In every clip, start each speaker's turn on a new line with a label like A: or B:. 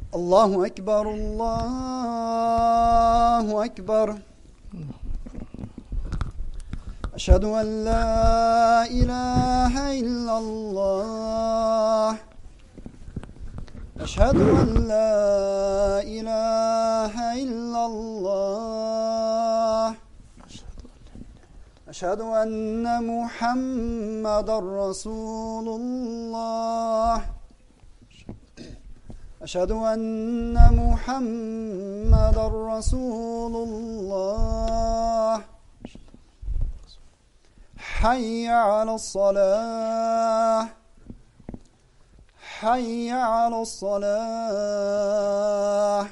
A: الله أكبر الله أكبر. أشهد أن لا إله إلا الله. أشهد أن لا إله إلا الله. أشهد أن محمدا رسول الله. أشهد أن محمدا رسول الله. حي على الصلاة. حي على الصلاة.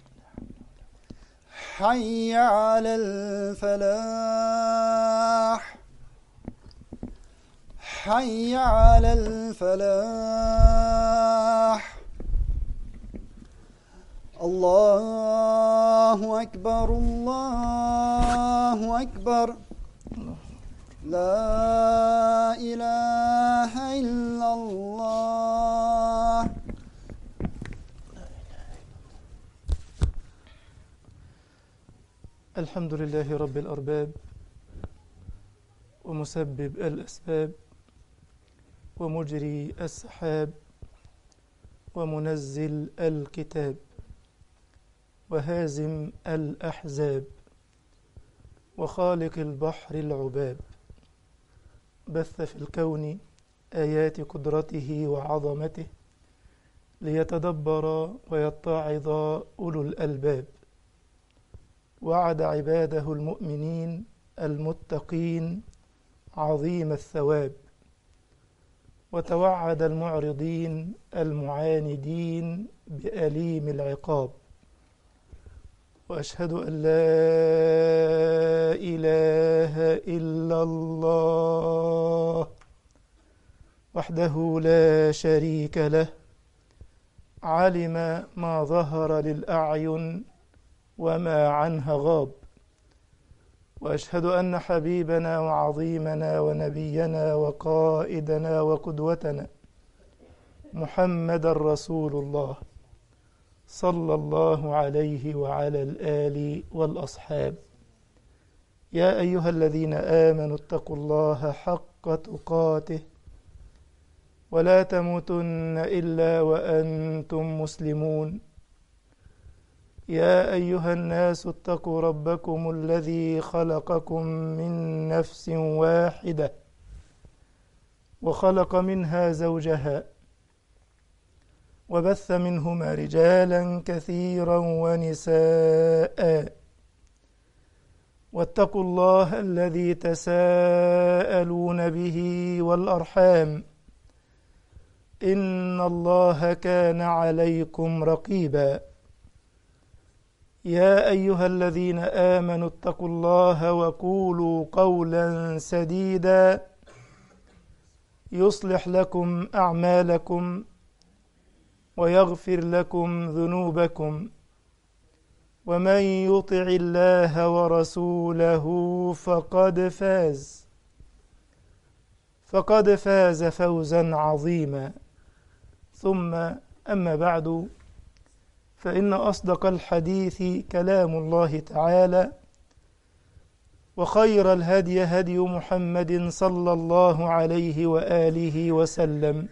A: حي على الفلاح. حي على الفلاح. الله أكبر الله أكبر. لا إله إلا الله.
B: الحمد لله رب الأرباب ومسبب الأسباب ومجري السحاب ومنزل الكتاب وهازم الأحزاب وخالق البحر العباب، بث في الكون آيات قدرته وعظمته ليتدبر ويتعظ أولو الألباب، وعد عباده المؤمنين المتقين عظيم الثواب، وتوعد المعرضين المعاندين بأليم العقاب. وأشهد أن لا إله إلا الله وحده لا شريك له، علم ما ظهر للأعين وما عنها غاب. وأشهد أن حبيبنا وعظيمنا ونبينا وقائدنا وقدوتنا محمد رسول الله صلى الله عليه وعلى الآل والأصحاب. يا أيها الذين آمنوا اتقوا الله حق تقاته ولا تموتن إلا وأنتم مسلمون. يا أيها الناس اتقوا ربكم الذي خلقكم من نفس واحدة وخلق منها زوجها وبث منهما رجالا كثيرا ونساء، واتقوا الله الذي تساءلون به والأرحام، إن الله كان عليكم رقيبا. يا أيها الذين آمنوا اتقوا الله وقولوا قولا سديدا يصلح لكم أعمالكم ويغفر لكم ذنوبكم، ومن يطع الله ورسوله فقد فاز فوزا عظيما. ثم أما بعد، فإن أصدق الحديث كلام الله تعالى، وخير الهدي هدي محمد صلى الله عليه وآله وسلم،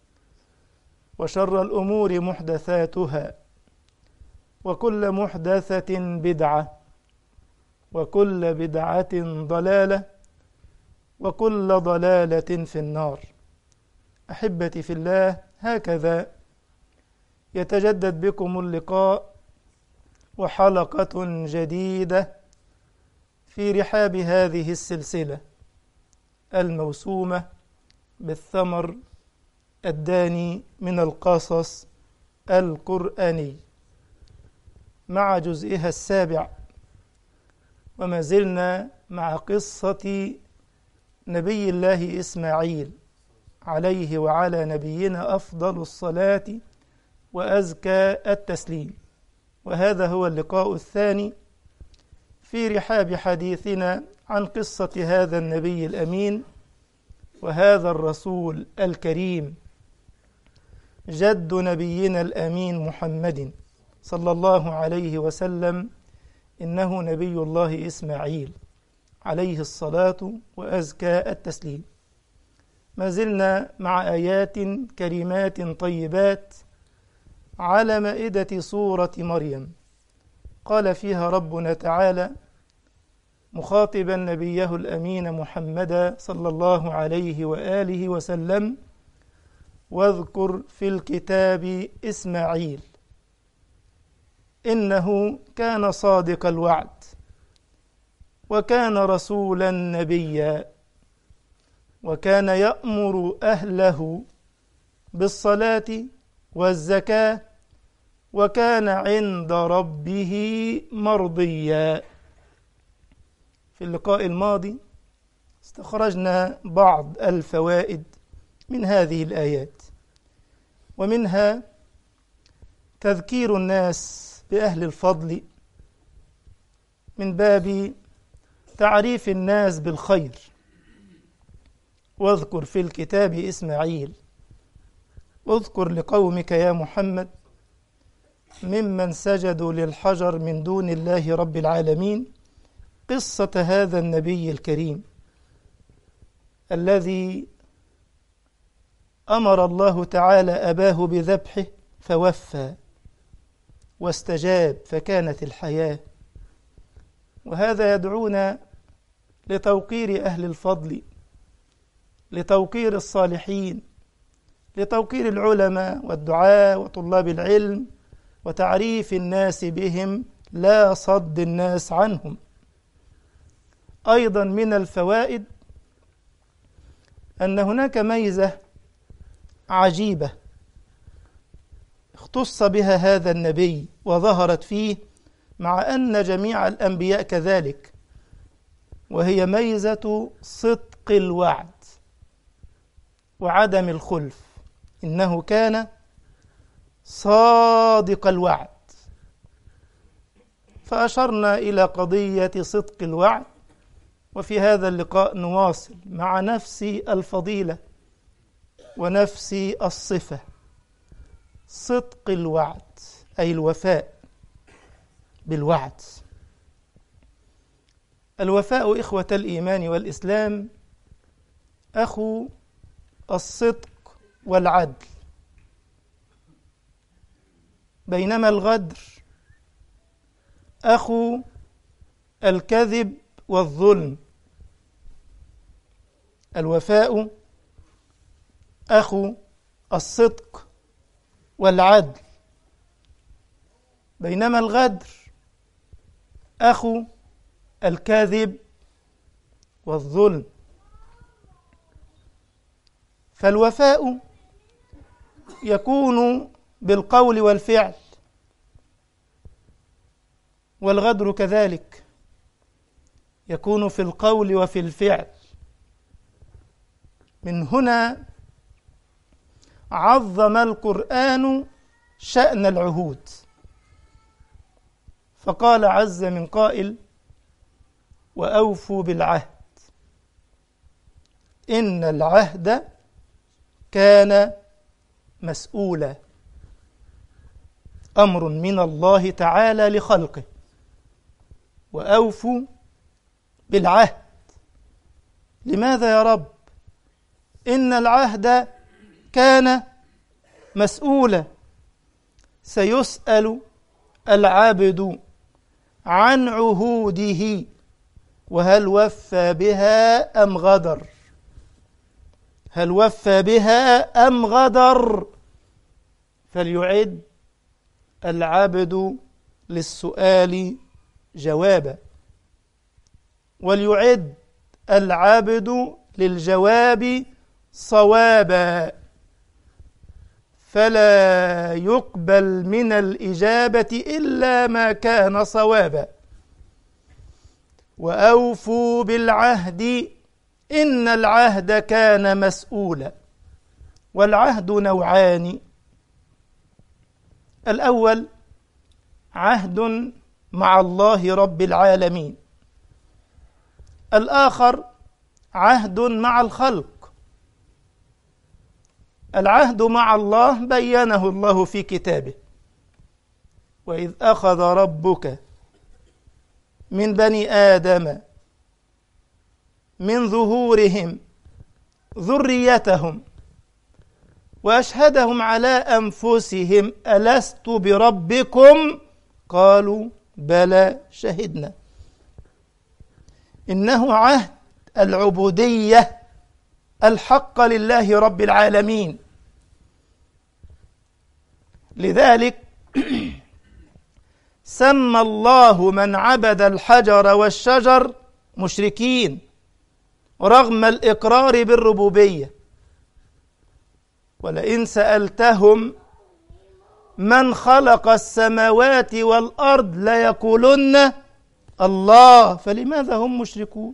B: وشر الأمور محدثاتها، وكل محدثة بدعة، وكل بدعة ضلالة، وكل ضلالة في النار. أحبتي في الله، هكذا يتجدد بكم اللقاء وحلقة جديدة في رحاب هذه السلسلة الموسومة بالثمر الداني من القصص القرآني، مع جزئها السابع. وما زلنا مع قصة نبي الله إسماعيل عليه وعلى نبينا أفضل الصلاة وأزكى التسليم، وهذا هو اللقاء الثاني في رحاب حديثنا عن قصة هذا النبي الأمين وهذا الرسول الكريم جد نبينا الأمين محمد صلى الله عليه وسلم إنه نبي الله إسماعيل عليه الصلاة وأزكى التسليم. ما زلنا مع آيات كريمات طيبات على مائدة سورة مريم. قال فيها ربنا تعالى مخاطبا نبيه الأمين محمدا صلى الله عليه وآله وسلم: واذكر في الكتاب إسماعيل إنه كان صادق الوعد وكان رسولا نبيا وكان يأمر أهله بالصلاة والزكاة وكان عند ربه مرضيا. في اللقاء الماضي استخرجنا بعض الفوائد من هذه الآيات، ومنها تذكير الناس بأهل الفضل من باب تعريف الناس بالخير. واذكر في الكتاب إسماعيل، اذكر لقومك يا محمد ممن سجدوا للحجر من دون الله رب العالمين قصة هذا النبي الكريم الذي أمر الله تعالى أباه بذبحه فوفى واستجاب فكانت الحياة. وهذا يدعونا لتوقير أهل الفضل، لتوقير الصالحين، لتوقير العلماء والدعاء وطلاب العلم، وتعريف الناس بهم لا صد الناس عنهم. أيضا من الفوائد أن هناك ميزة عجيبة اختص بها هذا النبي وظهرت فيه مع أن جميع الأنبياء كذلك، وهي ميزة صدق الوعد وعدم الخلف. إنه كان صادق الوعد. فأشرنا إلى قضية صدق الوعد، وفي هذا اللقاء نواصل مع نفس الفضيلة ونفس الصفة: صدق الوعد، أي الوفاء بالوعد. الوفاء إخوة الإيمان والإسلام أخو الصدق والعدل، بينما الغدر أخو الكذب والظلم. الوفاء أخو الصدق والعدل، بينما الغدر أخو الكذب والظلم. فالوفاء يكون بالقول والفعل، والغدر كذلك يكون في القول وفي الفعل. من هنا عظم القرآن شأن العهود، فقال عز من قائل: وأوفوا بالعهد إن العهد كان مسؤولا. أمر من الله تعالى لخلقه: وأوفوا بالعهد. لماذا يا رب؟ إن العهد كان مسؤولا. سيسأل العبد عن عهوده وهل وفى بها أم غدر. هل وفى بها أم غدر؟ فليعد العبد للسؤال جوابا، وليعد العبد للجواب صوابا، فلا يقبل من الإجابة إلا ما كان صوابا. وأوفوا بالعهد إن العهد كان مسؤولا. والعهد نوعان: الأول عهد مع الله رب العالمين، الآخر عهد مع الخلق. العهد مع الله بينه الله في كتابه: وإذ أخذ ربك من بني آدم من ظهورهم ذريتهم وأشهدهم على أنفسهم ألست بربكم قالوا بلى شهدنا. إنه عهد العبودية الحق لله رب العالمين. لذلك سمى الله من عبد الحجر والشجر مشركين رغم الإقرار بالربوبية. ولئن سألتهم من خلق السماوات والأرض ليقولن الله فلماذا هم مشركون؟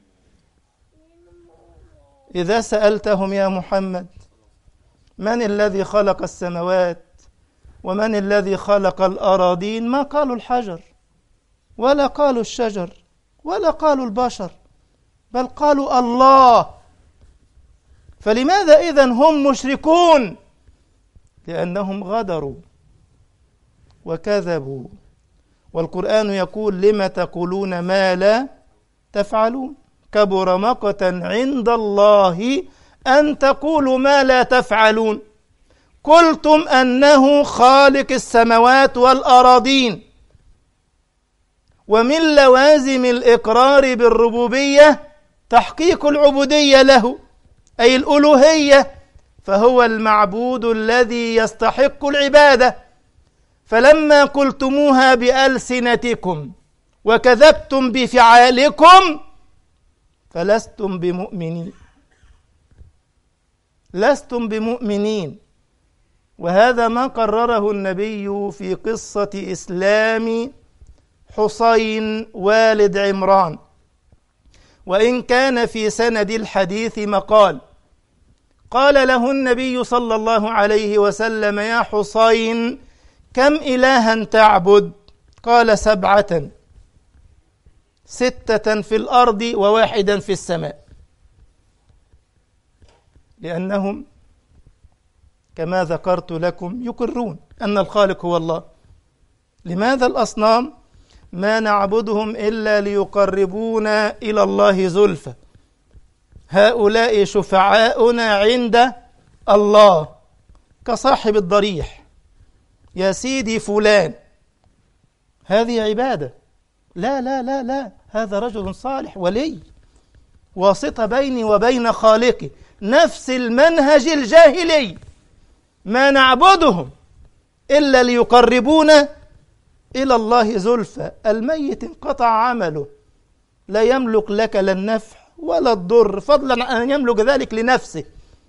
B: إذا سألتهم يا محمد من الذي خلق السماوات ومن الذي خلق الأراضين ما قالوا الحجر ولا قالوا الشجر ولا قالوا البشر، بل قالوا الله. فلماذا إذن هم مشركون؟ لأنهم غدروا وكذبوا. والقرآن يقول لم تقولون ما لا تفعلون كبر مقتا عند الله أن تقولوا ما لا تفعلون قلتم أنه خالق السماوات والأراضين. ومن لوازم الإقرار بالربوبية تحقيق العبودية له أي الألوهية، فهو المعبود الذي يستحق العبادة. فلما قلتموها بألسنتكم وكذبتم بفعالكم فلستم بمؤمنين، لستم بمؤمنين. وهذا ما قرره النبي في قصة إسلام حسين والد عمران. وإن كان في سند الحديث مقال، قال له النبي صلى الله عليه وسلم يا حسين كم إلها تعبد؟ قال 7، 6 في الأرض و1 في السماء. لأنهم كما ذكرت لكم يقرون أن الخالق هو الله. لماذا الأصنام؟ ما نعبدهم إلا ليقربونا إلى الله زلفى، هؤلاء شفعاؤنا عند الله، كصاحب الضريح يا سيدي فلان. هذه عبادة. لا لا لا لا، هذا رجل صالح ولي، واسطة بيني وبين خالقي. نفس المنهج الجاهلي، ما نعبدهم إلا ليقربونا إلى الله زلفى. الميت انقطع عمله، لا يملك لك لا النفع ولا الضر، فضلا عن أن يملك ذلك لنفسه.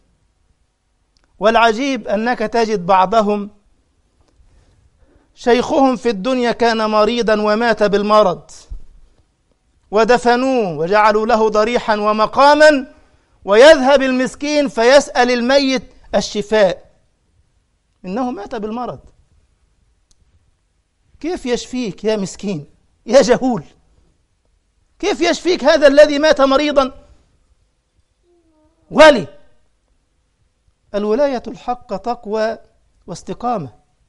B: والعجيب أنك تجد بعضهم شيخهم في الدنيا كان مريضا ومات بالمرض ودفنوه وجعلوا له ضريحا ومقاما، ويذهب المسكين فيسأل الميت الشفاء، إنه مات بالمرض. كيف يشفيك يا مسكين يا جهول؟ كيف يشفيك هذا الذي مات مريضا؟ ولي. الولاية الحق تقوى واستقامة.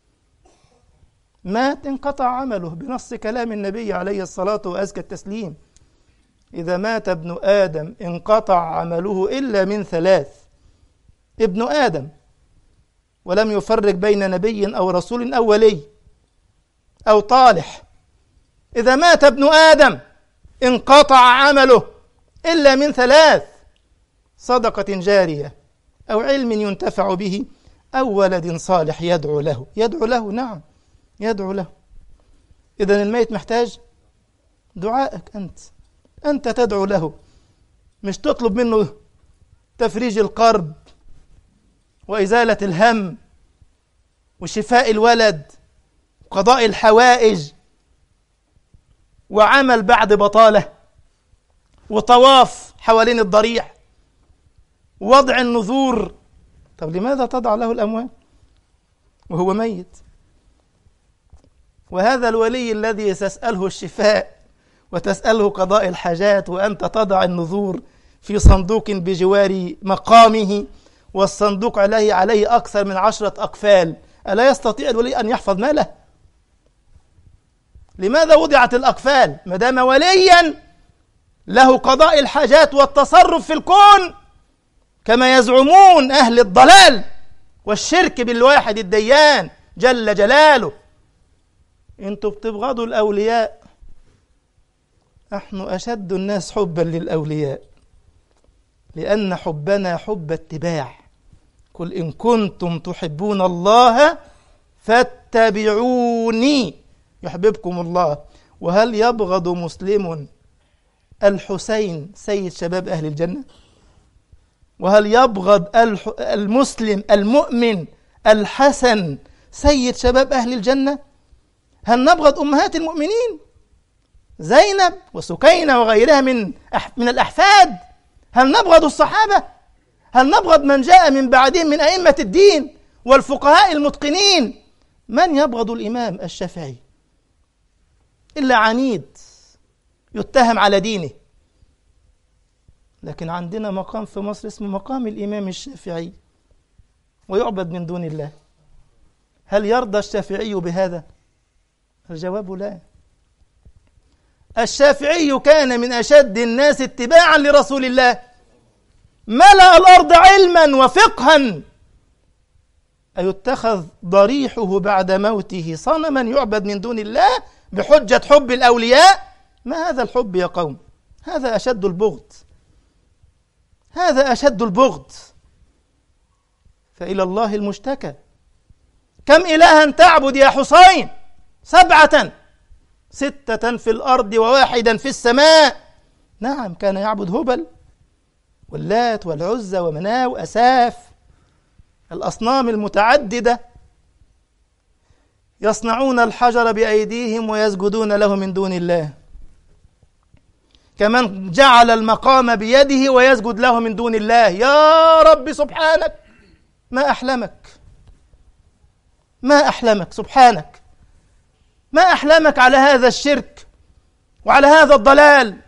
B: مات انقطع عمله بنص كلام النبي عليه الصلاة وأزكى التسليم: إذا مات ابن آدم انقطع عمله إلا من 3. ابن آدم، ولم يفرق بين نبي أو رسول أو ولي أو طالح. إذا مات ابن آدم انقطع عمله إلا من 3: صدقة جارية أو علم ينتفع به أو ولد صالح يدعو له. يدعو له، نعم يدعو له. إذن الميت محتاج دعائك أنت تدعو له، مش تطلب منه تفريج القرب وإزالة الهم وشفاء الولد وقضاء الحوائج وعمل بعد بطالة وطواف حوالين الضريح ووضع النذور. طب لماذا تضع له الأموال وهو ميت؟ وهذا الولي الذي تسأله الشفاء وتسأله قضاء الحاجات وأنت تضع النذور في صندوق بجوار مقامه والصندوق عليه أكثر من 10 أقفال، ألا يستطيع الولي أن يحفظ ماله؟ لماذا وضعت الأقفال؟ ما دام وليا له قضاء الحاجات والتصرف في الكون كما يزعمون أهل الضلال والشرك بالواحد الديان جل جلاله. انتوا بتبغضوا الأولياء، نحن أشد الناس حبا للأولياء، لأن حبنا حب اتباع. قل إن كنتم تحبون الله فاتبعوني يحببكم الله. وهل يبغض مسلم الحسين سيد شباب أهل الجنة؟ وهل يبغض المسلم المؤمن الحسن سيد شباب أهل الجنة؟ هل نبغض أمهات المؤمنين زينب وسكينة وغيرها من الأحفاد؟ هل نبغض الصحابة؟ هل نبغض من جاء من بعدهم من أئمة الدين والفقهاء المتقنين؟ من يبغض الإمام الشافعي إلا عنيد يتهم على دينه؟ لكن عندنا مقام في مصر اسمه مقام الإمام الشافعي ويعبد من دون الله. هل يرضى الشافعي بهذا؟ الجواب لا. الشافعي كان من أشد الناس اتباعا لرسول الله، ملأ الأرض علما وفقها، أيتخذ ضريحه بعد موته صنما يعبد من دون الله بحجة حب الأولياء؟ ما هذا الحب يا قوم؟ هذا أشد البغض، هذا أشد البغض. فإلى الله المشتكى. كم إلها تعبد يا حسين؟ 7، 6 في الأرض و1 في السماء. نعم، كان يعبد هبل واللات والعزى ومناة وأساف، الأصنام المتعددة، يصنعون الحجر بأيديهم ويسجدون له من دون الله. كمن جعل المقام بيده ويسجد له من دون الله. يا رب سبحانك، ما أحلمك، ما أحلمك سبحانك، ما أحلمك على هذا الشرك وعلى هذا الضلال.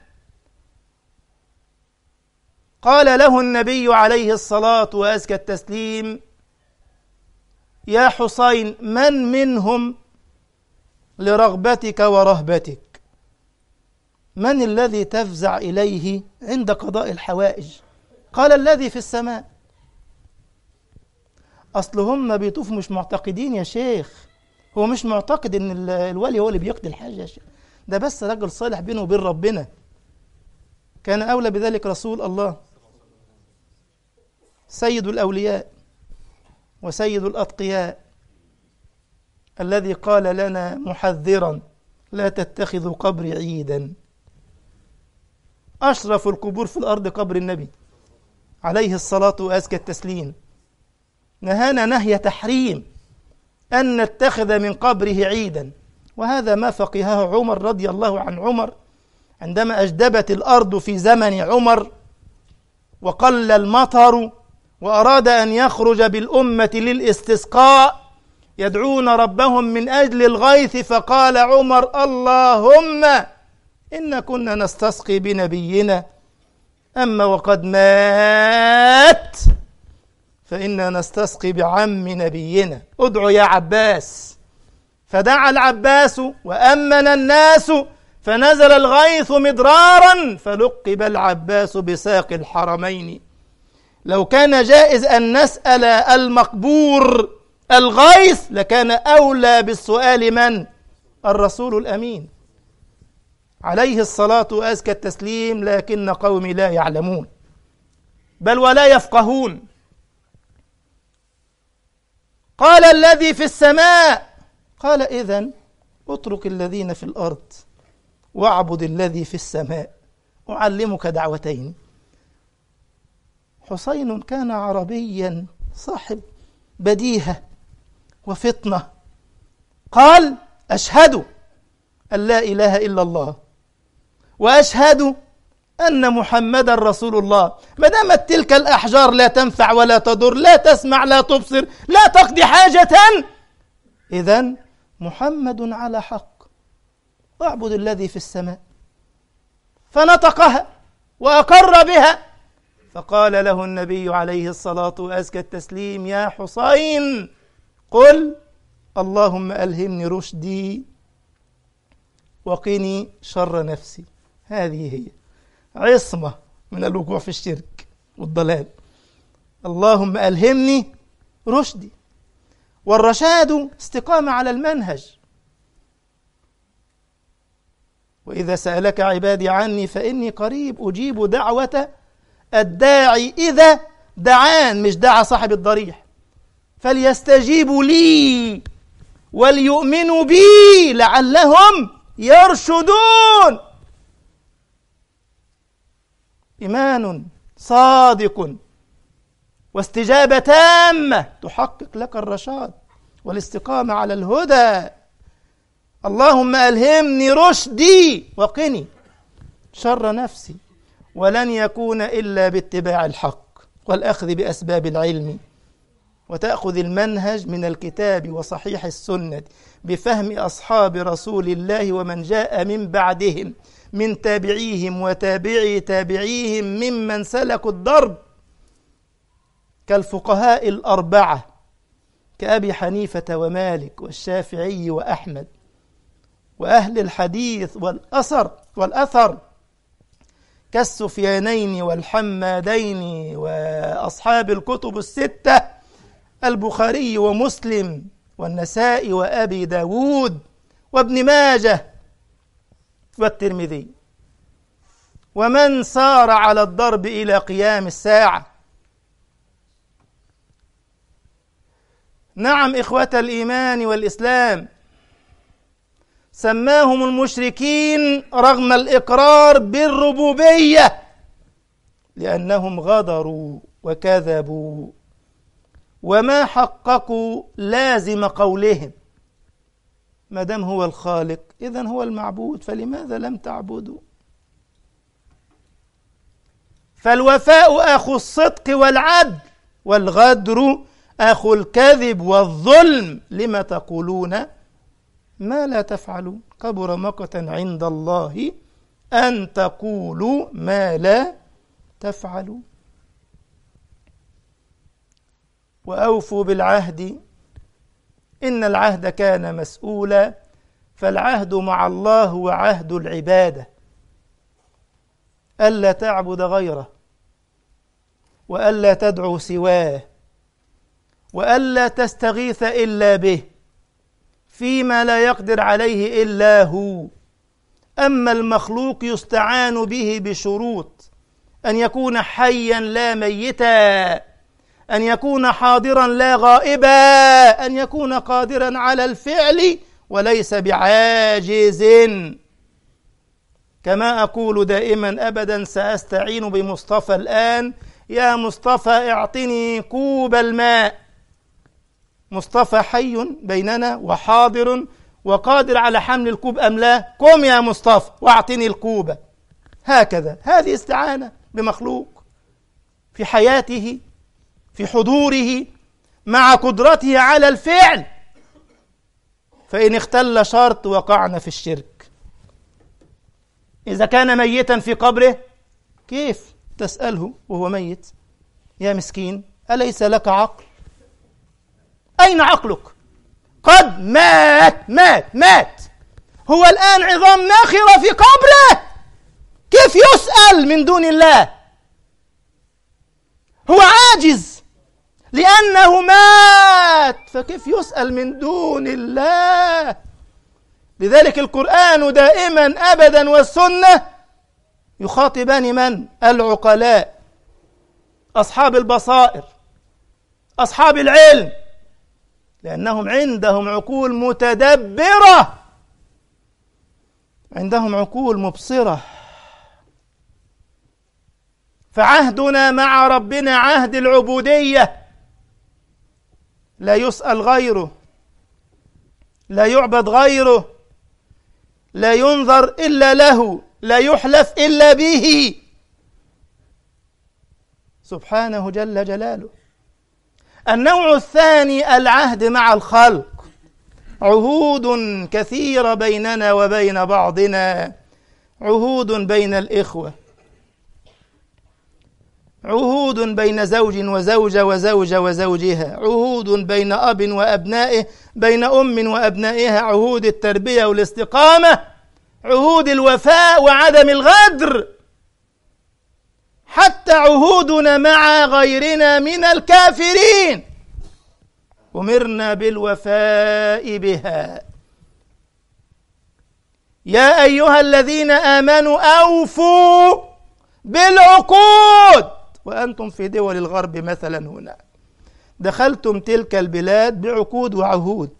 B: قال له النبي عليه الصلاة وأزكى التسليم: يا حسين، من منهم لرغبتك ورهبتك؟ من الذي تفزع إليه عند قضاء الحوائج؟ قال: الذي في السماء. أصل هم بيطوفوا مش معتقدين يا شيخ، هو مش معتقد إن الولي هو اللي بيقضي الحاجة يا شيخ، ده بس رجل صالح بينه وبين ربنا. كان أولى بذلك رسول الله سيد الأولياء وسيد الأتقياء، الذي قال لنا محذرا: لا تتخذوا قبري عيدا. أشرف القبور في الأرض قبر النبي عليه الصلاة وأزكى التسليم. نهانا نهي تحريم أن نتخذ من قبره عيدا، وهذا ما فقهه عمر رضي الله عن عمر عندما أجدبت الأرض في زمن عمر وقل المطر وأراد أن يخرج بالأمة للاستسقاء يدعون ربهم من أجل الغيث، فقال عمر: اللهم إن كنا نستسقي بنبينا، أما وقد مات فإنا نستسقي بعم نبينا، ادعوا يا عباس. فدعا العباس وأمن الناس فنزل الغيث مدرارا، فلقب العباس بساق الحرمين. لو كان جائز أن نسأل المقبور الغيث لكان أولى بالسؤال من؟ الرسول الأمين عليه الصلاة وأزكى التسليم، لكن قومي لا يعلمون بل ولا يفقهون. قال: الذي في السماء. قال: إذن اترك الذين في الأرض واعبد الذي في السماء، أعلمك دعوتين. حسين كان عربيا صاحب بديهة وفطنة، قال: أشهد أن لا إله إلا الله وأشهد أن محمدا رسول الله. ما دامت تلك الأحجار لا تنفع ولا تضر، لا تسمع لا تبصر لا تقضي حاجة، إذن محمد على حق، اعبد الذي في السماء. فنطقها وأقر بها فقال له النبي عليه الصلاة وأزكى التسليم: يا حسين قل اللهم ألهمني رشدي وقني شر نفسي. هذه هي عصمة من الوقوع في الشرك والضلال. اللهم ألهمني رشدي، والرشاد استقامة على المنهج. وإذا سألك عبادي عني فإني قريب أجيب دعوة الداعي إذا دعان، مش دعا صاحب الضريح. فليستجيبوا لي وليؤمنوا بي لعلهم يرشدون. إيمان صادق واستجابة تامة تحقق لك الرشاد والاستقامة على الهدى. اللهم ألهمني رشدي وقني شر نفسي، ولن يكون إلا باتباع الحق والأخذ بأسباب العلم، وتأخذ المنهج من الكتاب وصحيح السنة بفهم أصحاب رسول الله ومن جاء من بعدهم من تابعيهم وتابعي تابعيهم ممن سلكوا الضرب كالفقهاء الأربعة كأبي حنيفة ومالك والشافعي وأحمد، وأهل الحديث والأثر كالسفيانين والحمادين، وأصحاب الكتب الستة البخاري ومسلم والنسائي وأبي داود وابن ماجه والترمذي، ومن سار على الضرب إلى قيام الساعة. نعم إخوة الإيمان والإسلام، سماهم المشركين رغم الإقرار بالربوبية لأنهم غدروا وكذبوا وما حققوا لازم قولهم. ما دام هو الخالق إذن هو المعبود، فلماذا لم تعبدوا؟ فالوفاء أخو الصدق والعدل، والغدر أخو الكذب والظلم. لما تقولون ما لا تفعلون؟ كبر مقتا عند الله أن تقولوا ما لا تفعلون. وأوفوا بالعهد إن العهد كان مسؤولا، فالعهد مع الله هو عهد العبادة، ألا تعبد غيره، وألا تدعو سواه، وألا تستغيث إلا به فيما لا يقدر عليه إلا هو. أما المخلوق يستعان به بشروط: أن يكون حيا لا ميتا، أن يكون حاضرا لا غائبا، أن يكون قادرا على الفعل وليس بعاجز. كما أقول دائما أبدا سأستعين بمصطفى الآن: يا مصطفى اعطني كوب الماء. مصطفى حي بيننا وحاضر وقادر على حمل الكوب أم لا؟ قم يا مصطفى واعطني الكوب. هكذا، هذه استعانة بمخلوق في حياته في حضوره مع قدرته على الفعل، فإن اختل شرط وقعنا في الشرك. إذا كان ميتا في قبره كيف تسأله وهو ميت: يا مسكين أليس لك عقل؟ أين عقلك؟ قد مات هو الآن عظام ناخرة في قبره، كيف يسأل من دون الله؟ هو عاجز لأنه مات، فكيف يسأل من دون الله؟ لذلك القرآن دائما أبدا والسنة يخاطبان من؟ العقلاء، أصحاب البصائر، أصحاب العلم، لأنهم عندهم عقول متدبرة، عندهم عقول مبصرة. فعهدنا مع ربنا عهد العبودية، لا يسأل غيره، لا يعبد غيره، لا ينظر إلا له، لا يحلف إلا به سبحانه جل جلاله. النوع الثاني العهد مع الخلق، عهود كثيرة بيننا وبين بعضنا، عهود بين الإخوة، عهود بين زوج وزوجة وزوجة وزوجها، عهود بين أب وأبنائه، بين أم وأبنائها، عهود التربية والاستقامة، عهود الوفاء وعدم الغدر، حتى عهودنا مع غيرنا من الكافرين أمرنا بالوفاء بها. يا أيها الذين آمنوا أوفوا بالعقود وأنتم في دول الغرب مثلا هنا دخلتم تلك البلاد بعقود وعهود.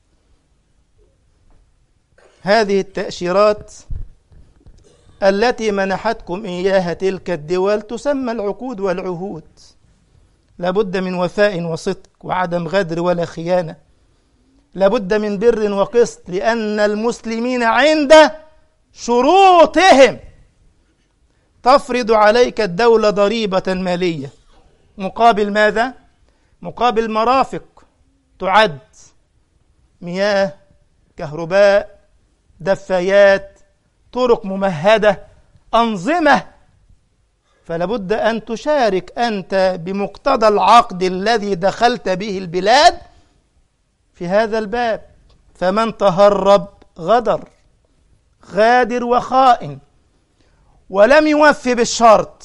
B: هذه التأشيرات التي منحتكم إياها تلك الدول تسمى العقود والعهود. لابد من وفاء وصدق وعدم غدر ولا خيانة، لابد من بر وقسط، لأن المسلمين عند شروطهم تفرض عليك الدولة ضريبة مالية مقابل ماذا؟ مقابل مرافق تعد، مياه، كهرباء، دفايات، طرق ممهدة، أنظمة. فلابد أن تشارك أنت بمقتضى العقد الذي دخلت به البلاد في هذا الباب. فمن تهرب غدر، غادر وخائن، ولم يوفي بالشرط.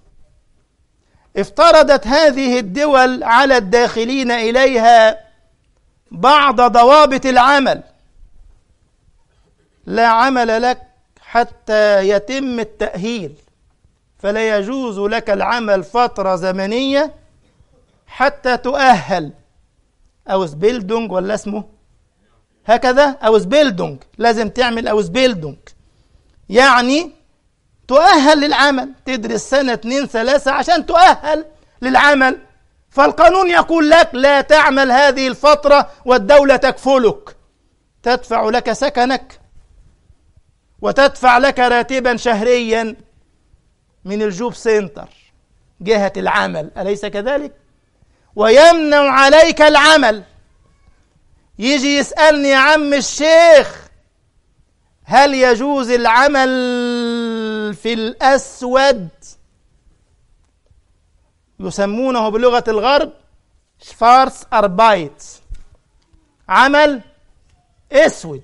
B: افترضت هذه الدول على الداخلين إليها بعض ضوابط العمل. لا عمل لك حتى يتم التأهيل، فلا يجوز لك العمل فترة زمنية حتى تؤهل. أوزبيلدونج ولا اسمه هكذا، أوزبيلدونج، لازم تعمل أوزبيلدونج، يعني تؤهل للعمل، تدرس سنة 2 3 عشان تؤهل للعمل. فالقانون يقول لك لا تعمل هذه الفترة والدولة تكفلك، تدفع لك سكنك وتدفع لك راتبا شهريا من الجوب سنتر جهة العمل، أليس كذلك؟ ويمنع عليك العمل. يجي يسألني يا عم الشيخ هل يجوز العمل في الأسود؟ يسمونه بلغة الغرب شفارس أربايت، عمل أسود.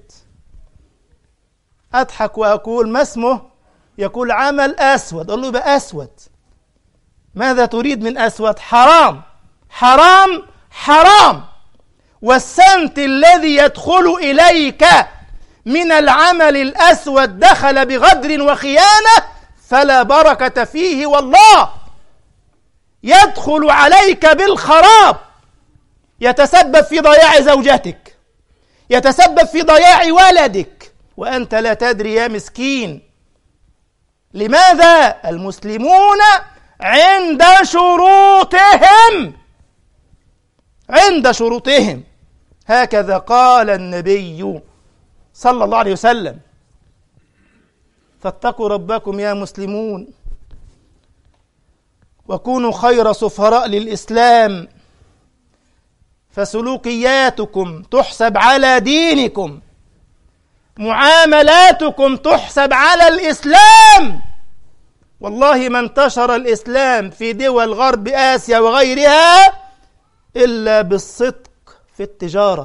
B: أضحك وأقول ما اسمه؟ يقول عمل أسود. أقول له يبقى أسود، ماذا تريد من أسود؟ حرام حرام حرام. والسنت الذي يدخل إليك من العمل الأسود دخل بغدر وخيانة فلا بركة فيه والله. يدخل عليك بالخراب، يتسبب في ضياع زوجتك، يتسبب في ضياع ولدك وأنت لا تدري يا مسكين. لماذا؟ المسلمون عند شروطهم، عند شروطهم. هكذا قال النبي صلى الله عليه وسلم. فاتقوا ربكم يا مسلمون وكونوا خير سفراء للإسلام، فسلوكياتكم تحسب على دينكم، معاملاتكم تحسب على الإسلام. والله ما انتشر الإسلام في دول غرب آسيا وغيرها إلا بالصدق في التجارة،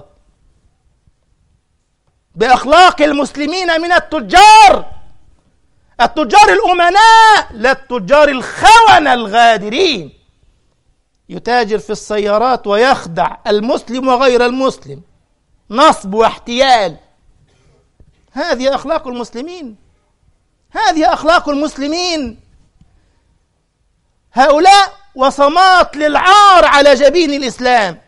B: بأخلاق المسلمين من التجار، التجار الأمناء، لا التجار الخونة الغادرين. يتاجر في السيارات ويخدع المسلم وغير المسلم، نصب واحتيال. هذه أخلاق المسلمين، هذه أخلاق المسلمين. هؤلاء وصمات للعار على جبين الإسلام.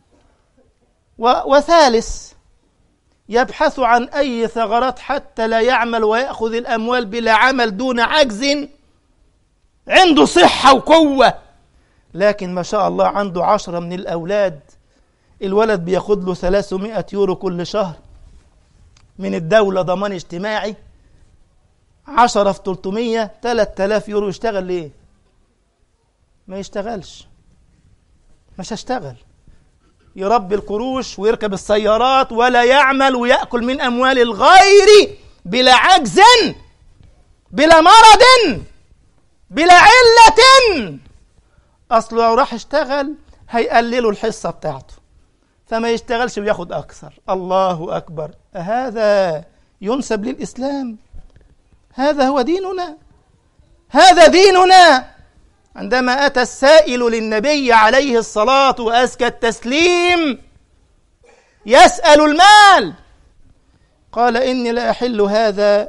B: وثالث، يبحث عن أي ثغرات حتى لا يعمل ويأخذ الأموال بلا عمل دون عجز. عنده صحة وقوة لكن ما شاء الله عنده 10 من الأولاد، الولد بياخد له 300 يورو كل شهر من الدولة ضمان اجتماعي. 10 في 300 3000 يورو. يشتغل ليه؟ ما يشتغلش، مش هشتغل، يربي القروش ويركب السيارات ولا يعمل ويأكل من أموال الغير بلا عجز، بلا مرض، بلا علة. أصله لو راح اشتغل هيقللوا الحصة بتاعته، فما يشتغلش وياخد أكثر. الله أكبر، هذا ينسب للإسلام؟ هذا هو ديننا؟ هذا ديننا؟ عندما أتى السائل للنبي عليه الصلاة وأزكى التسليم يسأل المال، قال إني لا أحل هذا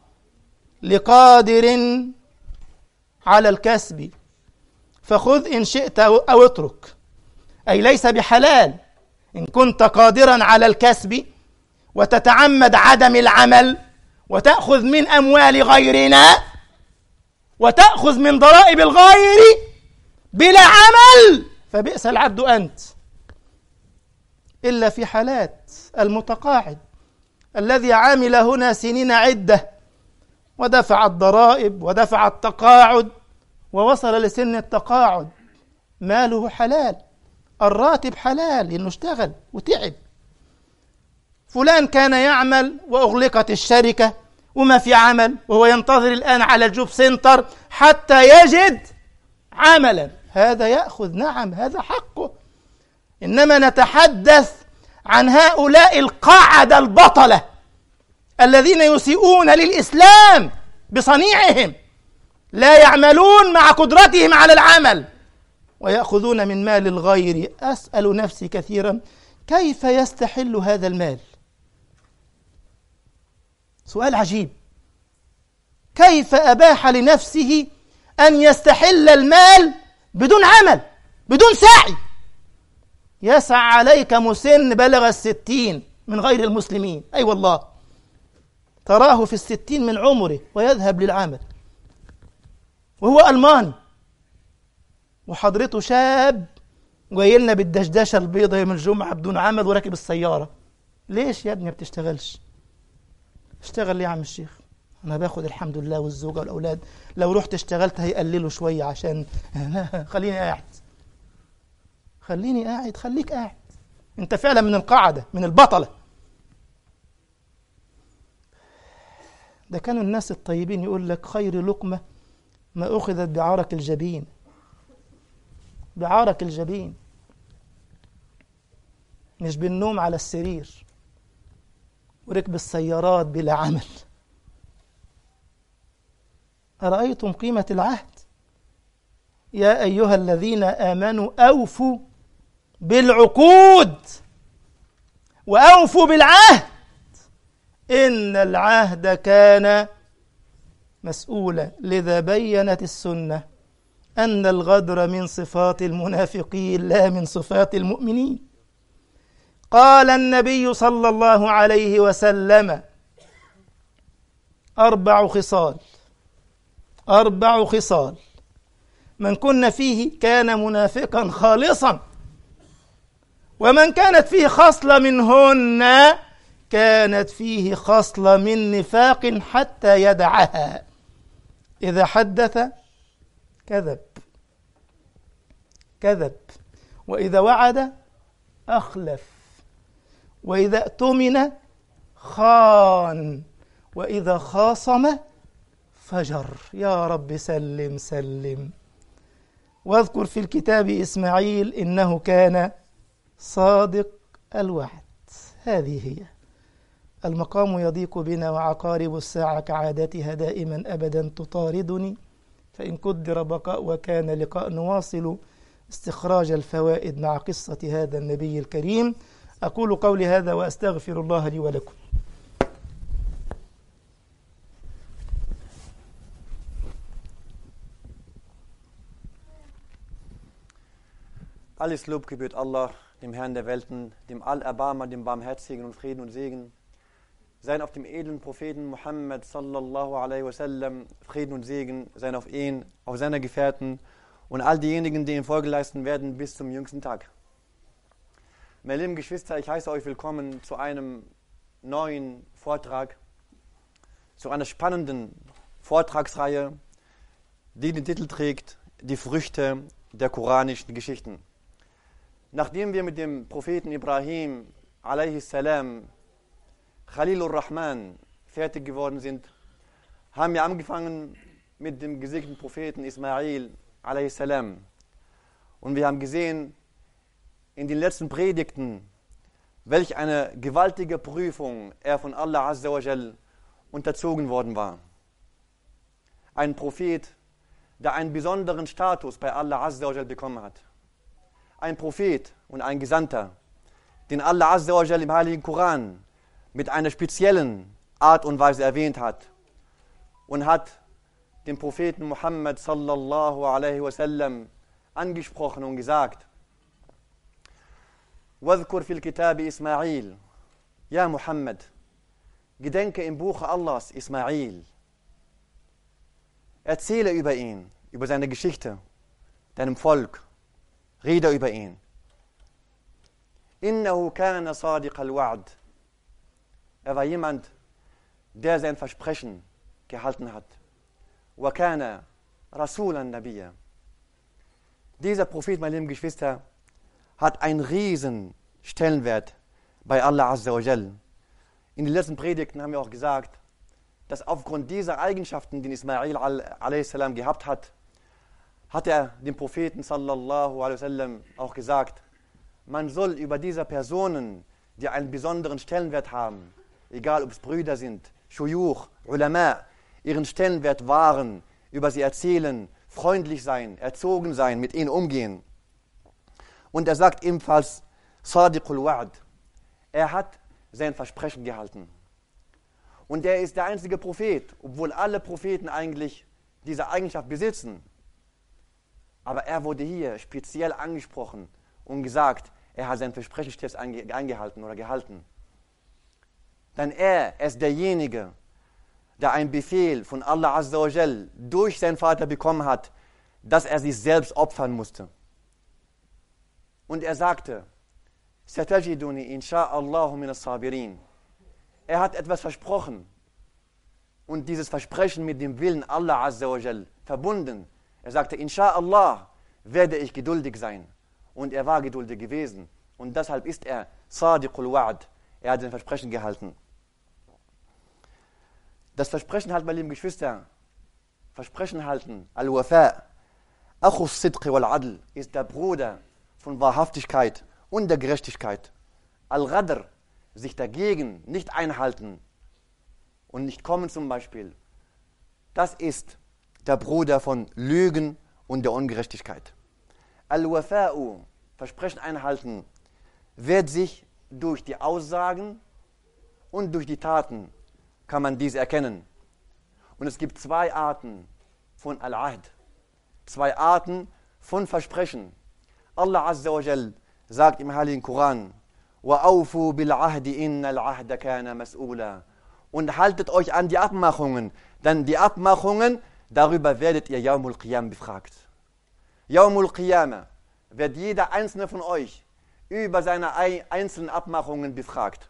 B: لقادر على الكسب فخذ إن شئت أو اترك، أي ليس بحلال إن كنت قادرا على الكسب وتتعمد عدم العمل وتأخذ من أموال غيرنا وتأخذ من ضرائب الغير بلا عمل، فبئس العبد أنت. إلا في حالات المتقاعد الذي عامل هنا سنين عدة ودفع الضرائب ودفع التقاعد ووصل لسن التقاعد، ماله حلال، الراتب حلال لأنه اشتغل وتعب. فلان كان يعمل وأغلقت الشركة وما في عمل، وهو ينتظر الآن على الجوب سنتر حتى يجد عملا، هذا يأخذ، نعم هذا حقه. إنما نتحدث عن هؤلاء القاعدة البطلة الذين يسيئون للإسلام بصنيعهم، لا يعملون مع قدرتهم على العمل ويأخذون من مال الغير. أسأل نفسي كثيرا كيف يستحل هذا المال؟ سؤال عجيب، كيف أباح لنفسه أن يستحل المال بدون عمل بدون سعي؟ يسعى عليك مسن بلغ 60 من غير المسلمين، أي والله تراه في 60 من عمره ويذهب للعمل وهو ألماني، وحضرته شاب جاي لنا بالدشدشه البيضة يوم الجمعة بدون عمل وراكب السيارة. ليش يا ابني ما بتشتغلش؟ اشتغل ليه يا عم الشيخ؟ أنا باخد الحمد لله والزوجة والأولاد، لو رحت اشتغلت هيقللوا شوية عشان خليني قاعد. خليني قاعد، خليك قاعد. أنت فعلا من القاعدة، من البطلة. ده كانوا الناس الطيبين يقول لك خير لقمة ما أخذت بعرق الجبين، بعرق الجبين، مش بالنوم على السرير وركب السيارات بلا عمل. أرأيتم قيمة العهد؟ يا أيها الذين آمنوا أوفوا بالعقود وأوفوا بالعهد إن العهد كان مسؤولا. لذا بينت السنة أن الغدر من صفات المنافقين لا من صفات المؤمنين. قال النبي صلى الله عليه وسلم 4 خصال، 4 خصال من كن فيه كان منافقا خالصا، ومن كانت فيه خصلة منهن كانت فيه خصلة من نفاق حتى يدعها. إذا حدث كذب، وإذا وعد أخلف، وإذا اؤتمن خان، وإذا خاصم فجر. يا رب سلم سلم. واذكر في الكتاب إسماعيل إنه كان صادق الوعد. هذه هي. المقام يضيق بنا وعقارب الساعة كعادتها دائما أبدا تطاردني، فإن قدر بقاء وكان لقاء نواصل استخراج الفوائد مع قصة هذا النبي الكريم. أقول قولي هذا وأستغفر الله لي ولكم.
C: Alles Lob gebührt Allah, dem Herrn der Welten, dem Allerbarmer, dem Barmherzigen, und Frieden und Segen seien auf dem edlen Propheten Muhammad sallallahu alaihi wasallam, Frieden und Segen seien auf ihn, auf seine Gefährten und all diejenigen, die ihm Folge leisten werden bis zum jüngsten Tag. Meine lieben Geschwister, ich heiße euch willkommen zu einem neuen Vortrag, zu einer spannenden Vortragsreihe, die den Titel trägt, die Früchte der koranischen Geschichten. Nachdem wir mit dem Propheten Ibrahim a.s. Khalilur Rahman fertig geworden sind, haben wir angefangen mit dem gesegneten Propheten Ismail a.s. Und wir haben gesehen in den letzten Predigten, welch eine gewaltige Prüfung er von Allah Azza wa Jal unterzogen worden war. Ein Prophet, der einen besonderen Status bei Allah Azza wa Jal bekommen hat. Ein Prophet und ein Gesandter, den Allah Azza wa Jal im Heiligen Koran mit einer speziellen Art und Weise erwähnt hat und hat den Propheten Muhammad sallallahu alaihi wasallam angesprochen und gesagt: وَاذْكُرْ فِي الْكِتَابِ إِسْمَاعِيل. Ja Muhammad, gedenke im Buche Allahs Ismail. Erzähle über ihn, über seine Geschichte, deinem Volk. Rede über ihn. إِنَّهُ كَانَ صَادِقَ الْوَعْدِ. Er war jemand, der sein Versprechen gehalten hat. وَكَانَ رَسُولًا نَبِيًّا. Dieser Prophet, meine lieben Geschwister, hat einen riesen Stellenwert bei Allah Azza wa Jal. In den letzten Predigten haben wir auch gesagt, dass aufgrund dieser Eigenschaften, die Ismail a.s. gehabt hat, hat er dem Propheten sallallahu alaihi wasallam auch gesagt, man soll über diese Personen, die einen besonderen Stellenwert haben, egal ob es Brüder sind, Shuyuch, Ulama, ihren Stellenwert wahren, über sie erzählen, freundlich sein, erzogen sein, mit ihnen umgehen. Und er sagt ebenfalls, Sadiqul Wa'd. Er hat sein Versprechen gehalten. Und er ist der einzige Prophet, obwohl alle Propheten eigentlich diese Eigenschaft besitzen. Aber er wurde hier speziell angesprochen und gesagt, er hat sein Versprechen stets eingehalten oder gehalten. Denn er ist derjenige, der einen Befehl von Allah Azza wa Jal durch seinen Vater bekommen hat, dass er sich selbst opfern musste. Und er sagte, Satajiduni insha'Allahu min as-sabirin. Er hat etwas versprochen und dieses Versprechen mit dem Willen Allah Azza wa Jal verbunden. Er sagte, insha'Allah werde ich geduldig sein. Und er war geduldig gewesen. Und deshalb ist er Sadiqul Wa'd. Er hat sein Versprechen gehalten. Das Versprechen halten, meine lieben Geschwister, Versprechen halten, Al-Wafa, Akhus Sidqi wal Adl, ist der Bruder von Wahrhaftigkeit und der Gerechtigkeit. Al-Ghadr, sich dagegen nicht einhalten und nicht kommen zum Beispiel, das ist der Bruder von Lügen und der Ungerechtigkeit. Al-Wafa'u, Versprechen einhalten, wird sich durch die Aussagen und durch die Taten kann man dies erkennen. Und es gibt zwei Arten von Al-Ahd, zwei Arten von Versprechen. Allah Azza wa Jal sagt im Heiligen Koran, وَأَوْفُوا بِالْعَهْدِ إِنَّ الْعَهْدَ كَانَ مَسْئُولًا. Und haltet euch an die Abmachungen, denn die Abmachungen, darüber werdet ihr Yawmul Qiyam befragt. Yawmul Qiyam wird jeder einzelne von euch über seine einzelnen Abmachungen befragt.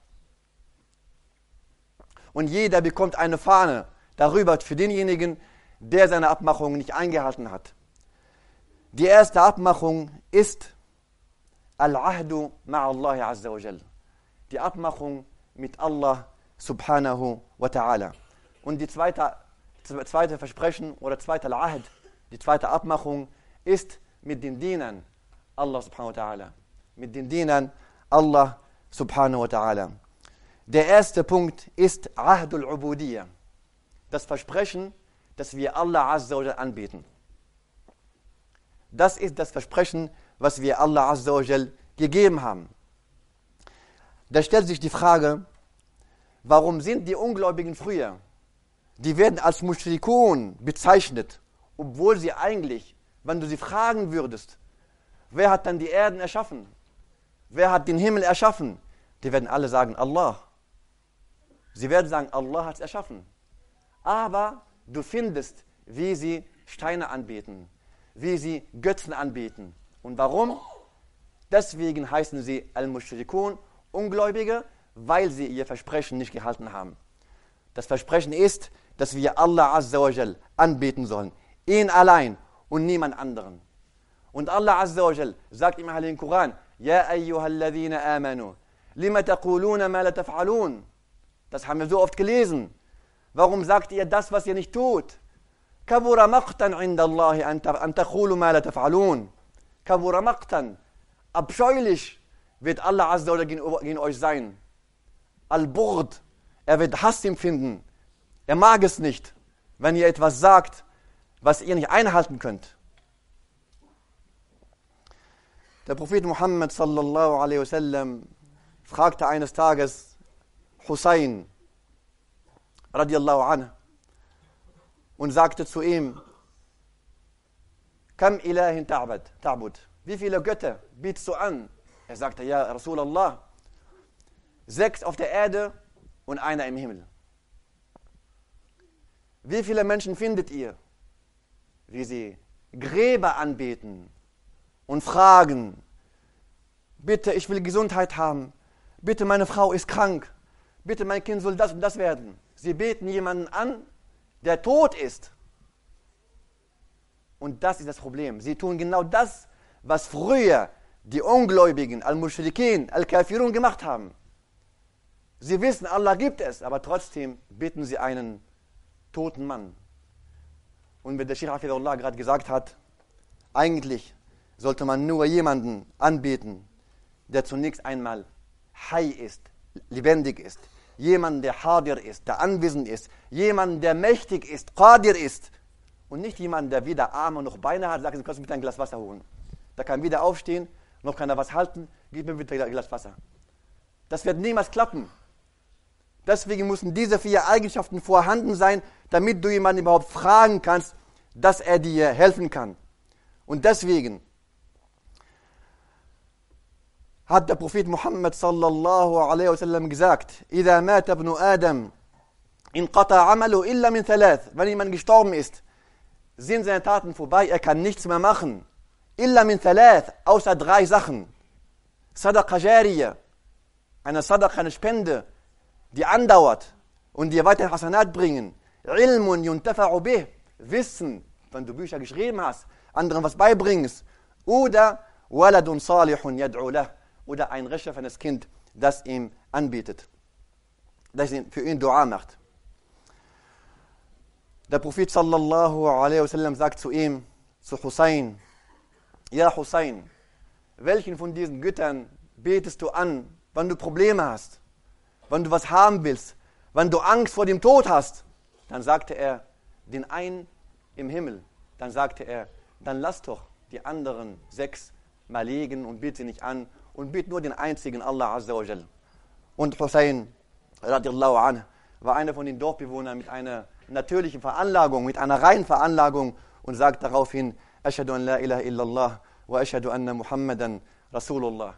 C: Und jeder bekommt eine Fahne darüber für denjenigen, der seine Abmachungen nicht eingehalten hat. Die erste Abmachung ist Al-Ahdu ma'Allah Azza wa Jal. Die Abmachung mit Allah subhanahu wa ta'ala. Und die zweite Versprechen oder zweite Al-Ahd, die zweite Abmachung ist mit den Dienern Allah subhanahu wa ta'ala. Mit den Dienern Allah subhanahu wa ta'ala. Der erste Punkt ist Ahdul Ubudiyya. Das Versprechen, dass wir Allah Azza wa Jal anbeten. Das ist das Versprechen, was wir Allah Azza wa Jal gegeben haben. Da stellt sich die Frage, warum sind die Ungläubigen früher, die werden als Mushrikun bezeichnet, obwohl sie eigentlich, wenn du sie fragen würdest, wer hat dann die Erden erschaffen? Wer hat den Himmel erschaffen? Die werden alle sagen, Allah. Sie werden sagen, Allah hat es erschaffen. Aber du findest, wie sie Steine anbeten, wie sie Götzen anbeten. Und warum? Deswegen heißen sie Al-Mushrikun, Ungläubige, weil sie ihr Versprechen nicht gehalten haben. Das Versprechen ist, dass wir Allah Azza wa Jal anbeten sollen. Ihn allein und niemand anderen. Und Allah Azza wa Jal sagt im Heiligen Koran, Ja ayyuhalladhina amanu, lima taquluna ma la taf'alun. Das haben wir so oft gelesen. Warum sagt ihr das, was ihr nicht tut? Kabura maqtan inda Allahi an taqulu ma la taf'alun. kabura maqtan, abscheulich wird Allah Azza wa Jalla gegen euch sein. Al-Bughd, er wird Hass empfinden. Er mag es nicht, wenn ihr etwas sagt, was ihr nicht einhalten könnt. Der Prophet Muhammad sallallahu alaihi wasallam fragte eines Tages Hussein radiallahu anhu und sagte zu ihm: Kam ilahin ta'bud? Wie viele Götter bietest du an? Er sagte: Ja, Rasulallah, 6 auf der Erde und einer im Himmel. Wie viele Menschen findet ihr, wie sie Gräber anbeten und fragen: Bitte, ich will Gesundheit haben. Bitte, meine Frau ist krank. Bitte, mein Kind soll das und das werden. Sie beten jemanden an, der tot ist. Und das ist das Problem. Sie tun genau das, was früher die Ungläubigen, Al-Mushrikin, Al-Kafirun gemacht haben. Sie wissen, Allah gibt es, aber trotzdem bitten sie einen toten Mann. Und wie der Sheikh Hafidhullah gerade gesagt hat, eigentlich sollte man nur jemanden anbeten, der zunächst einmal Hay ist, lebendig ist. Jemand, der Hadir ist, der anwesend ist. Jemand, der mächtig ist, Qadir ist. Und nicht jemand, der weder Arme noch Beine hat, sagt, du kannst mir bitte ein Glas Wasser holen. Da kann wieder aufstehen, noch kann er was halten, gib mir bitte ein Glas Wasser. Das wird niemals klappen. Deswegen müssen diese 4 Eigenschaften vorhanden sein, damit du jemanden überhaupt fragen kannst, dass er dir helfen kann. Und deswegen hat der Prophet Muhammad sallallahu alaihi wasallam gesagt: Idha mata ibnu Adam inqata amalu illa min 3. Wenn jemand gestorben ist, sind seine Taten vorbei, er kann nichts mehr machen. Illa min 3, außer 3 Sachen. Sadaqa Jariyah, eine Sadaqa, eine Spende, die andauert und dir weiter Hasanat bringen. Ilmun yuntafa'u bih, Wissen, wenn du Bücher geschrieben hast, anderen was beibringst. Oder waladun salihun yad'u lah, oder ein rechtschaffenes Kind, das ihm anbietet, das für ihn Dua macht. Der Prophet sallallahu alaihi wasallam sagt zu ihm, zu Hussein: Ja Hussein, welchen von diesen Göttern betest du an, wenn du Probleme hast, wenn du was haben willst, wenn du Angst vor dem Tod hast? Dann sagte er: Den einen im Himmel. Dann sagte er: Dann lass doch die anderen 6 mal liegen und biete sie nicht an und biete nur den einzigen Allah Azza wa Jal. Und Hussein radiallahu anhu war einer von den Dorfbewohnern mit einer natürlichen Veranlagung, mit einer reinen Veranlagung und sagt daraufhin: Ashhadu an la ilaha illallah wa ashhadu anna Muhammadan Rasulullah.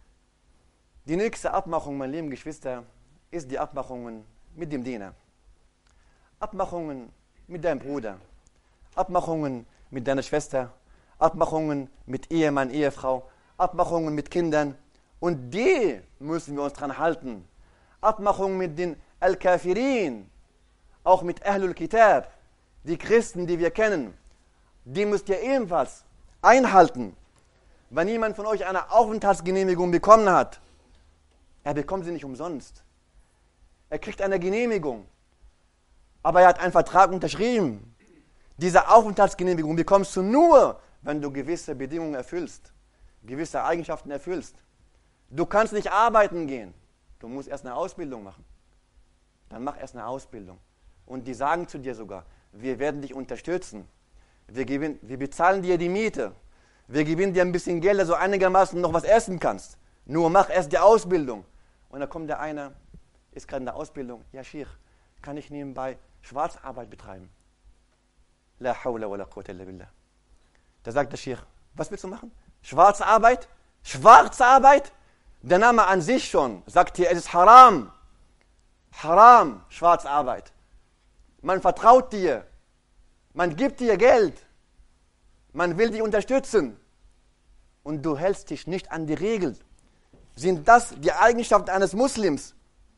C: Die nächste Abmachung, meine lieben Geschwister, ist die Abmachungen mit dem Diener. Abmachungen mit deinem Bruder, Abmachungen mit deiner Schwester, Abmachungen mit Ehemann, Ehefrau, Abmachungen mit Kindern. Und die müssen wir uns dran halten. Abmachungen mit den Al-Kafirin, auch mit Ahlul Kitab, die Christen, die wir kennen, die müsst ihr ebenfalls einhalten. Wenn jemand von euch eine Aufenthaltsgenehmigung bekommen hat, er bekommt sie nicht umsonst. Er kriegt eine Genehmigung, aber er hat einen Vertrag unterschrieben. Diese Aufenthaltsgenehmigung bekommst du nur, wenn du gewisse Bedingungen erfüllst, gewisse Eigenschaften erfüllst. Du kannst nicht arbeiten gehen. Du musst erst eine Ausbildung machen. Dann mach erst eine Ausbildung. Und die sagen zu dir sogar: Wir werden dich unterstützen. Wir bezahlen dir die Miete. Wir geben dir ein bisschen Geld, dass du einigermaßen noch was essen kannst. Nur mach erst die Ausbildung. Und dann kommt der eine, ist gerade in der Ausbildung: Ja, Sheikh, kann ich nebenbei Schwarzarbeit betreiben? La hawla wa la quwwata illa billah. Da sagt der Sheikh: Was willst du machen? Schwarzarbeit? Schwarzarbeit? Der Name an sich schon sagt hier, es ist haram. Haram, Schwarzarbeit. Man vertraut dir. Man gibt dir Geld. Man will dich unterstützen. Und du hältst dich nicht an die Regeln. Sind das die Eigenschaften eines Muslims?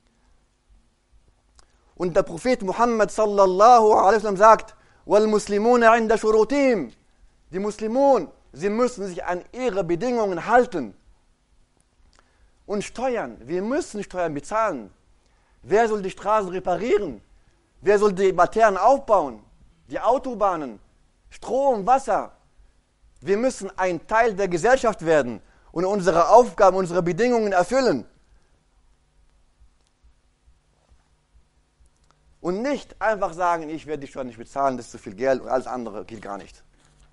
C: Und der Prophet Muhammad sallallahu alaihi wasallam sagt: Wal Muslimuna inda shurutim. Die Muslimen, sie müssen sich an ihre Bedingungen halten. Und Steuern, wir müssen Steuern bezahlen. Wer soll die Straßen reparieren? Wer soll die Laternen aufbauen? Die Autobahnen, Strom, Wasser. Wir müssen ein Teil der Gesellschaft werden und unsere Aufgaben, unsere Bedingungen erfüllen. Und nicht einfach sagen, ich werde die Steuern nicht bezahlen, das ist zu viel Geld und alles andere geht gar nicht.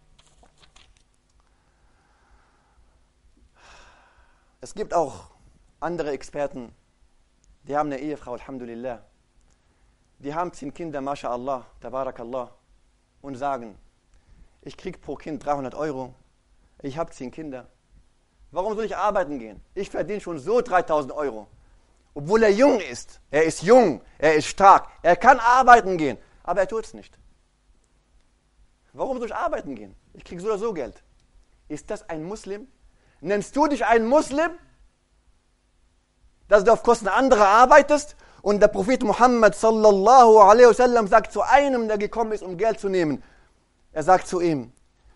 C: Es gibt auch andere Experten, die haben eine Ehefrau, Alhamdulillah. Die haben 10 Kinder, MashaAllah, Tabarakallah, und sagen, ich kriege pro Kind 300 €, ich habe 10 Kinder. Warum soll ich arbeiten gehen? Ich verdiene schon so 3.000 €. Obwohl er jung ist. Er ist jung, er ist stark, er kann arbeiten gehen, aber er tut es nicht. Warum soll ich arbeiten gehen? Ich kriege so oder so Geld. Ist das ein Muslim? Nennst du dich ein Muslim? Dass du auf Kosten anderer arbeitest? Und der Prophet Muhammad sallallahu alaihi wasallam sagt zu einem, der gekommen ist, um Geld zu nehmen. Er sagt zu ihm,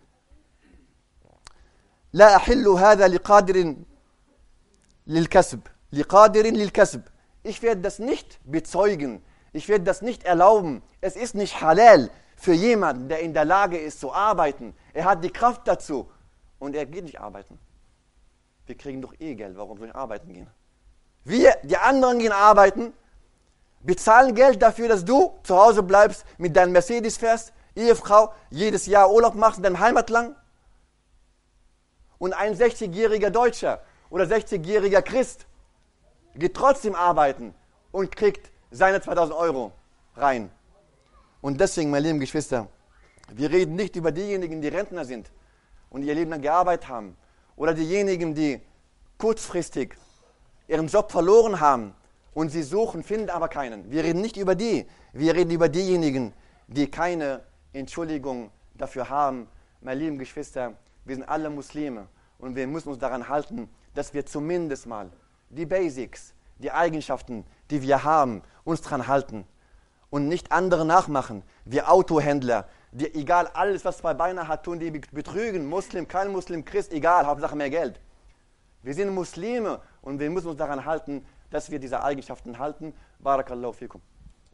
C: La ahillu hadha liqadirin lilkasb. Liqadirin lilkasb. Ich werde das nicht bezeugen. Ich werde das nicht erlauben. Es ist nicht halal für jemanden, der in der Lage ist zu arbeiten. Er hat die Kraft dazu. Und er geht nicht arbeiten. Wir kriegen doch eh Geld. Warum soll ich arbeiten gehen? Wir, die anderen, gehen arbeiten, bezahlen Geld dafür, dass du zu Hause bleibst, mit deinem Mercedes fährst, Ehefrau, jedes Jahr Urlaub machst in deinem Heimatland. Und ein 60-jähriger Deutscher oder 60-jähriger Christ geht trotzdem arbeiten und kriegt seine 2.000 € rein. Und deswegen, meine lieben Geschwister, wir reden nicht über diejenigen, die Rentner sind und ihr Leben lang gearbeitet haben. Oder diejenigen, die kurzfristig ihren Job verloren haben und sie suchen, finden aber keinen. Wir reden nicht über die. Wir reden über diejenigen, die keine Entschuldigung dafür haben. Meine lieben Geschwister, wir sind alle Muslime und wir müssen uns daran halten, dass wir zumindest mal die Basics, die Eigenschaften, die wir haben, uns daran halten und nicht andere nachmachen. Wir Autohändler, die egal alles, was 2 Beine hat, tun die betrügen. Muslim, kein Muslim, Christ, egal, Hauptsache mehr Geld. Wir sind Muslime und wir müssen uns daran halten, dass wir diese Eigenschaften halten. Barakallahu fikum.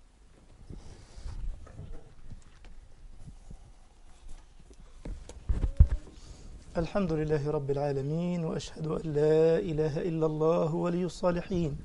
B: الحمد لله رب العالمين وأشهد أن لا إله إلا الله ولي الصالحين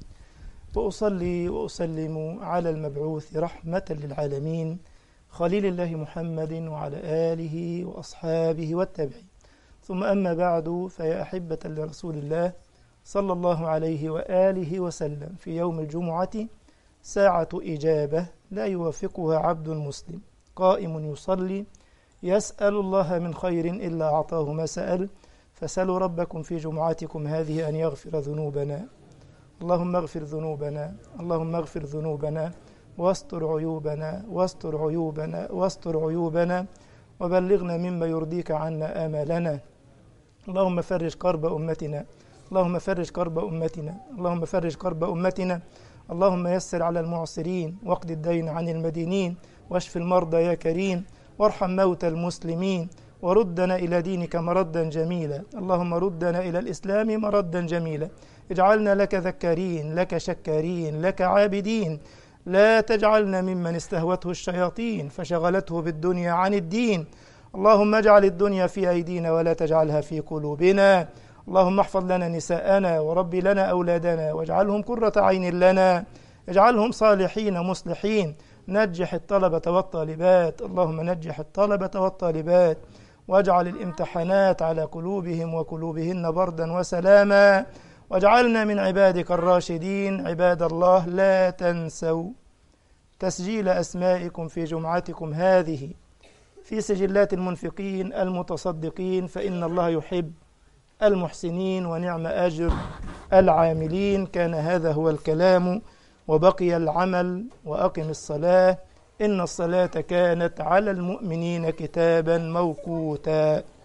B: وأصلي وأسلم على المبعوث رحمة للعالمين خليل الله محمد وعلى آله وأصحابه والتابعين ثم أما بعد فيا أحبة لرسول الله صلى الله عليه وآله وسلم في يوم الجمعة ساعة إجابة لا يوافقها عبد مسلم قائم يصلي يسأل الله من خير إلا أعطاه ما سأل فسألوا ربكم في جمعتكم هذه أن يغفر ذنوبنا اللهم اغفر ذنوبنا اللهم اغفر ذنوبنا واستر عيوبنا واستر عيوبنا واستر عيوبنا وبلغنا مما يرضيك عنا آمالنا اللهم فرج كرب أمتنا اللهم فرج كرب أمتنا اللهم فرج كرب أمتنا اللهم يسر على المعسرين واقض الدين عن المدينين واشف المرضى يا كريم وارحم موتى المسلمين وردنا إلى دينك مردا جميلا اللهم ردنا إلى الإسلام مردا جميلا اجعلنا لك ذكارين لك شكارين لك عابدين لا تجعلنا ممن استهوته الشياطين فشغلته بالدنيا عن الدين اللهم اجعل الدنيا في أيدينا ولا تجعلها في قلوبنا اللهم احفظ لنا نساءنا وربي لنا أولادنا واجعلهم قرة عين لنا اجعلهم صالحين مصلحين نجح الطلبة والطالبات اللهم نجح الطلبة والطالبات واجعل الامتحانات على قلوبهم وقلوبهن بردا وسلاما واجعلنا من عبادك الراشدين عباد الله لا تنسوا تسجيل أسمائكم في جمعتكم هذه في سجلات المنفقين المتصدقين فإن الله يحب المحسنين ونعم أجر العاملين كان هذا هو الكلام وبقي العمل وأقم الصلاة إن الصلاة كانت على المؤمنين كتابا موقوتا